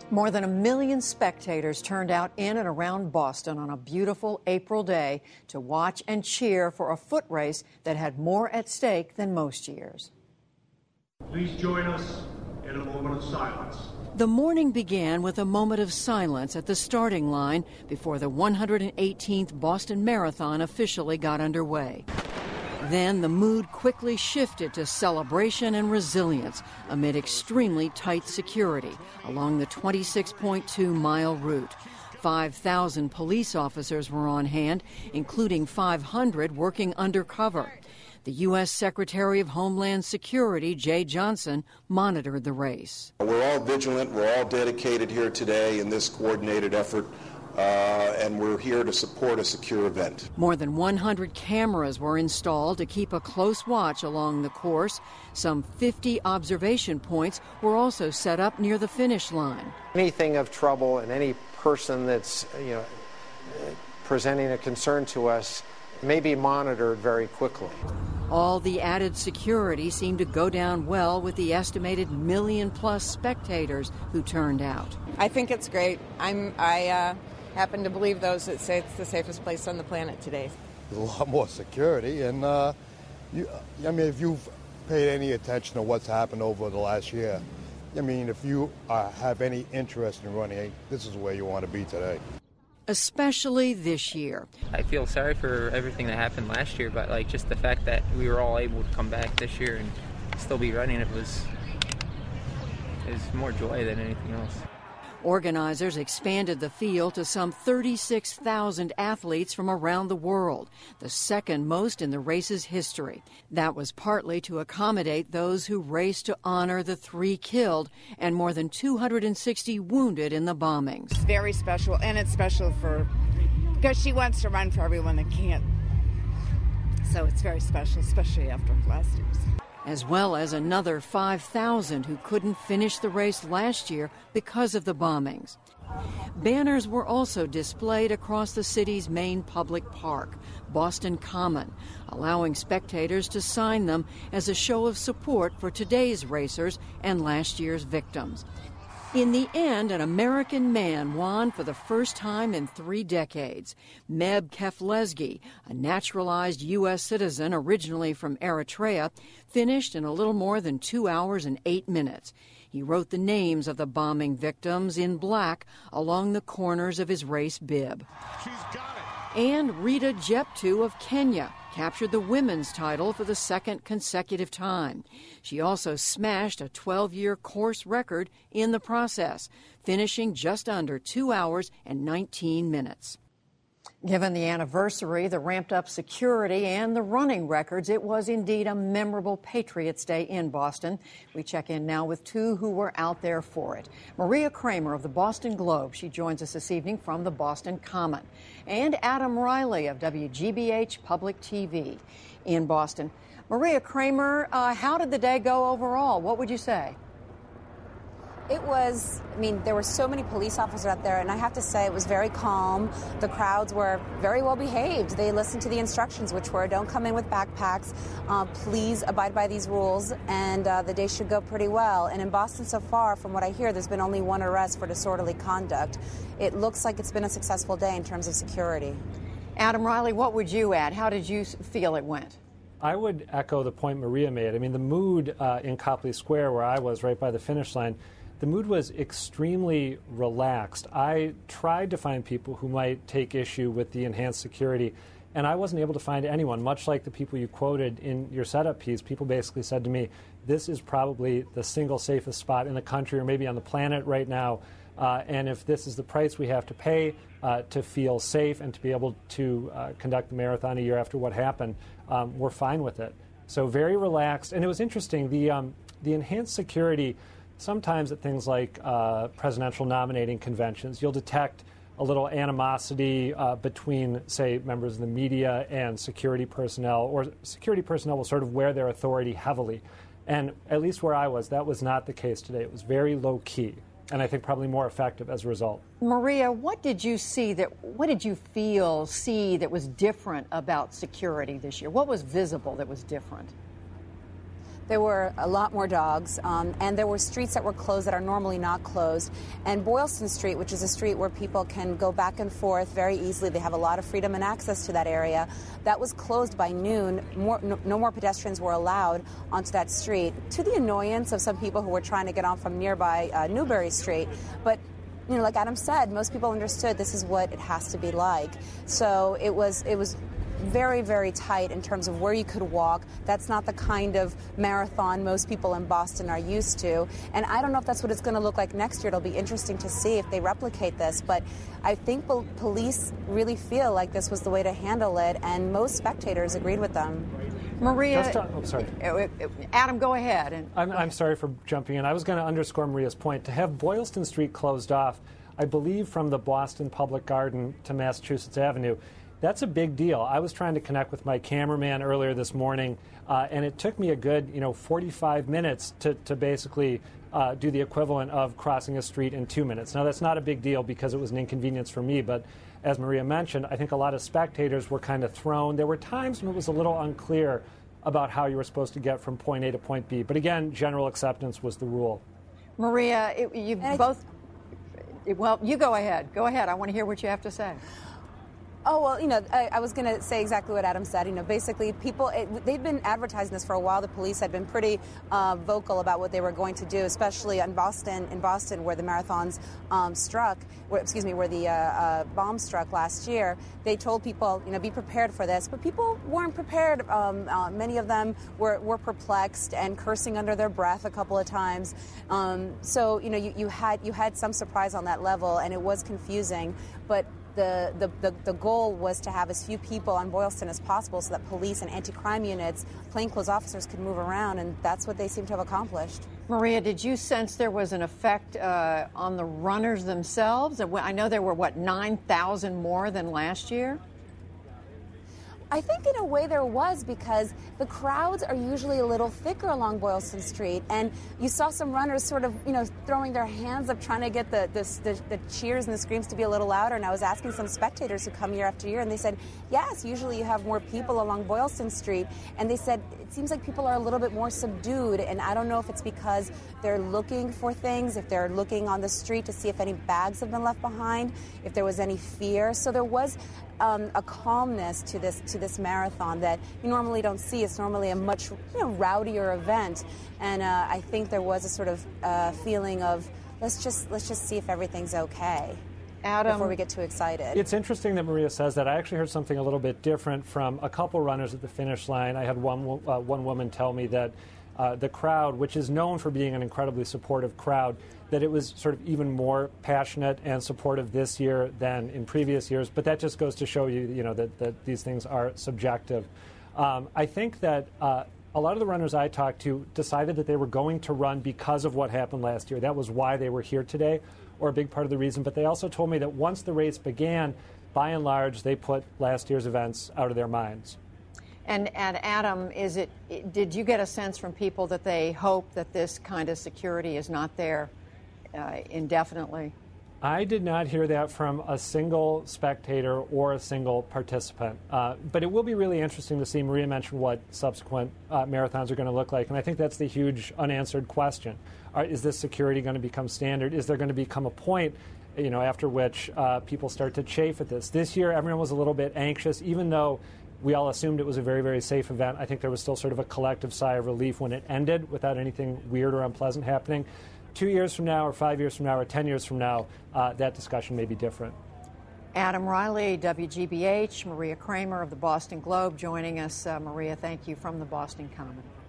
More than 1 million spectators turned out in and around Boston on a beautiful April day to watch and cheer for a foot race that had more at stake than most years. Please join us in a moment of silence. The morning began with a moment of silence at the starting line before the 118th Boston Marathon officially got underway. Then the mood quickly shifted to celebration and resilience amid extremely tight security along the 26.2-mile route. 5,000 police officers were on hand, including 500 working undercover. The U.S. Secretary of Homeland Security, Jeh Johnson, monitored the race. We're all vigilant. We're all dedicated here today in this coordinated effort. And we're here to support a secure event. More than 100 cameras were installed to keep a close watch along the course. Some 50 observation points were also set up near the finish line. Anything of trouble and any person that's presenting a concern to us may be monitored very quickly. All the added security seemed to go down well with the estimated million-plus spectators who turned out. I think it's great. I happen to believe those that say it's the safest place on the planet today. There's a lot more security, and if you've paid any attention to what's happened over the last year, if you have any interest in running, this is where you want to be today. Especially this year. I feel sorry for everything that happened last year, but just the fact that we were all able to come back this year and still be running, it was more joy than anything else. Organizers expanded the field to some 36,000 athletes from around the world, the second most in the race's history. That was partly to accommodate those who raced to honor the 3 killed and more than 260 wounded in the bombings. It's very special, and it's special because she wants to run for everyone that can't. So it's very special, especially after last year's. As well as another 5,000 who couldn't finish the race last year because of the bombings. Banners were also displayed across the city's main public park, Boston Common, allowing spectators to sign them as a show of support for today's racers and last year's victims. In the end, an American man won for the first time in 3 decades. Meb Keflezighi, a naturalized U.S. citizen originally from Eritrea, finished in a little more than 2 hours and 8 minutes. He wrote the names of the bombing victims in black along the corners of his race bib. She's got it. And Rita Jeptu of Kenya captured the women's title for the second consecutive time. She also smashed a 12-year course record in the process, finishing just under 2 hours and 19 minutes. Given the anniversary, the ramped-up security, and the running records, it was indeed a memorable Patriots' Day in Boston. We check in now with 2 who were out there for it. Maria Kramer of the Boston Globe. She joins us this evening from the Boston Common. And Adam Riley of WGBH Public TV in Boston. Maria Kramer, how did the day go overall? What would you say? It was, there were so many police officers out there, and I have to say it was very calm. The crowds were very well behaved. They listened to the instructions, which were don't come in with backpacks, please abide by these rules, and the day should go pretty well. And in Boston so far, from what I hear, there's been only 1 arrest for disorderly conduct. It looks like it's been a successful day in terms of security. Adam Riley, what would you add? How did you feel it went? I would echo the point Maria made. The mood in Copley Square, where I was right by the finish line, the mood was extremely relaxed. I tried to find people who might take issue with the enhanced security, and I wasn't able to find anyone. Much like the people you quoted in your setup piece, people basically said to me, this is probably the single safest spot in the country or maybe on the planet right now, and if this is the price we have to pay to feel safe and to be able to conduct the marathon a year after what happened, we're fine with it. So very relaxed. And it was interesting, the enhanced security. Sometimes at things like presidential nominating conventions, you'll detect a little animosity between, say, members of the media and security personnel, or security personnel will sort of wear their authority heavily. And at least where I was, that was not the case today. It was very low-key, and I think probably more effective as a result. Maria, what did you see what did you see that was different about security this year? What was visible that was different? There were a lot more dogs, and there were streets that were closed that are normally not closed. And Boylston Street, which is a street where people can go back and forth very easily, they have a lot of freedom and access to that area, that was closed by noon. No more pedestrians were allowed onto that street, to the annoyance of some people who were trying to get on from nearby Newbury Street. But like Adam said, most people understood this is what it has to be like. So it was very, very tight in terms of where you could walk. That's not the kind of marathon most people in Boston are used to. And I don't know if that's what it's going to look like next year. It'll be interesting to see if they replicate this. But I think police really feel like this was the way to handle it, and most spectators agreed with them. Maria, sorry. Adam, go ahead. I'm sorry for jumping in. I was going to underscore Maria's point. To have Boylston Street closed off, I believe from the Boston Public Garden to Massachusetts Avenue, that's a big deal. I was trying to connect with my cameraman earlier this morning, and it took me a good 45 minutes to basically do the equivalent of crossing a street in 2 minutes. Now, that's not a big deal because it was an inconvenience for me, but as Maria mentioned, I think a lot of spectators were kind of thrown. There were times when it was a little unclear about how you were supposed to get from point A to point B. But again, general acceptance was the rule. Maria, you go ahead. Go ahead. I want to hear what you have to say. Oh, well, I was going to say exactly what Adam said. Basically, they've been advertising this for a while. The police had been pretty vocal about what they were going to do, especially in Boston, where the marathons where the bomb struck last year. They told people, be prepared for this. But people weren't prepared. Many of them were perplexed and cursing under their breath a couple of times. So, you had some surprise on that level, and it was confusing. But the goal was to have as few people on Boylston as possible so that police and anti-crime units, plainclothes officers could move around, and that's what they seem to have accomplished. Maria, did you sense there was an effect on the runners themselves? I know there were, 9,000 more than last year? I think in a way there was, because the crowds are usually a little thicker along Boylston Street, and you saw some runners sort of, throwing their hands up, trying to get the cheers and the screams to be a little louder. And I was asking some spectators who come year after year, and they said, yes, usually you have more people along Boylston Street. And they said, it seems like people are a little bit more subdued, and I don't know if it's because they're looking for things, if they're looking on the street to see if any bags have been left behind, if there was any fear. So there was a calmness to this marathon that you normally don't see. It's normally a much rowdier event, and I think there was a sort of feeling of let's just see if everything's okay. Adam, before we get too excited. It's interesting that Maria says that. I actually heard something a little bit different from a couple runners at the finish line. I had one woman tell me that the crowd, which is known for being an incredibly supportive crowd, that it was sort of even more passionate and supportive this year than in previous years. But that just goes to show you, that these things are subjective. I think that a lot of the runners I talked to decided that they were going to run because of what happened last year. That was why they were here today, or a big part of the reason. But they also told me that once the race began, by and large, they put last year's events out of their minds. And Adam, did you get a sense from people that they hope that this kind of security is not there indefinitely? I did not hear that from a single spectator or a single participant. But it will be really interesting to see. Maria mentioned what subsequent marathons are going to look like, and I think that's the huge unanswered question. Is this security going to become standard? Is there going to become a point, after which people start to chafe at this? This year, everyone was a little bit anxious, even though we all assumed it was a very, very safe event. I think there was still sort of a collective sigh of relief when it ended without anything weird or unpleasant happening. 2 years from now, or 5 years from now, or 10 years from now, that discussion may be different. Adam Riley, WGBH, Maria Kramer of the Boston Globe joining us. Maria, thank you from the Boston Common.